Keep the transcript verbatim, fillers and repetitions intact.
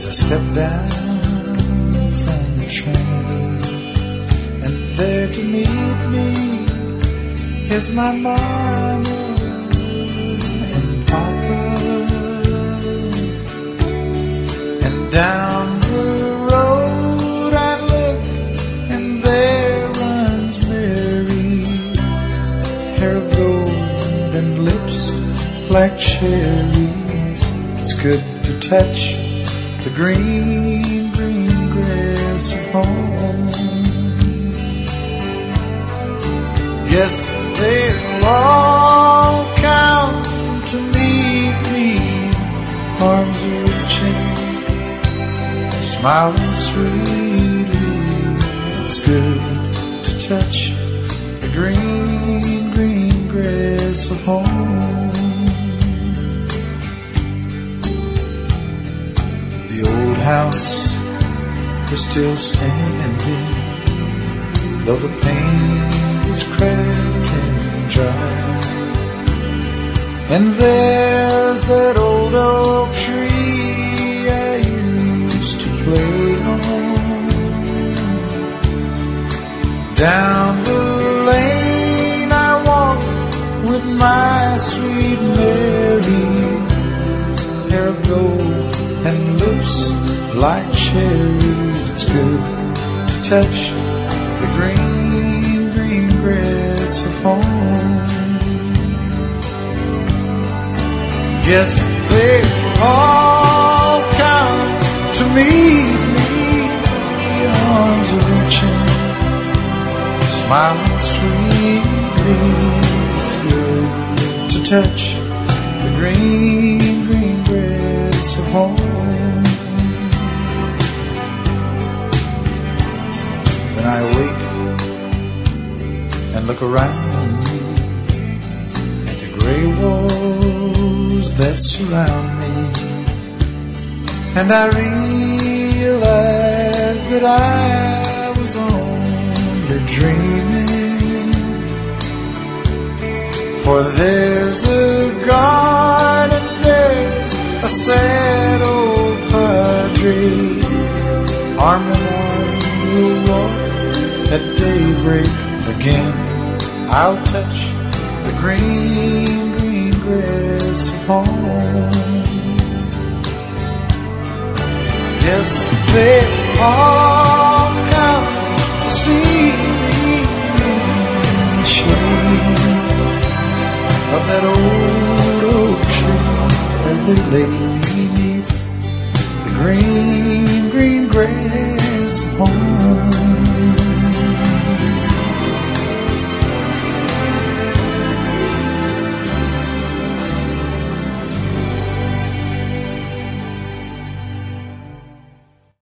I step down from the train, and there to meet me is my mama and papa. And down the road I look, and there runs Mary, hair of gold and lips like cherries. It's good to touch the green, green grass of home. Yes, they'll all come to meet me, arms reaching, smiling sweetly. It's good to touch the green, green grass of home. The old house is still standing, though the paint is cracked and dry. And there's that old oak tree I used to play on. Down the lane I walk with my sweet Mary, hair of gold and lips like cherries. It's good to touch the green, green grass of home. Yes, they all come to meet me, arms reaching, smiling sweetly. It's good to touch the green, green grass of home. Then I wake and look around at the gray walls that surround me, and I realize that I was only dreaming. For there's a garden, there's a sad old padre, arm in arm we'll walk at daybreak again. I'll touch the green, green grass of home. Yes, they all come to see me in the shade of that old oak tree as they lay beneath the green, green grass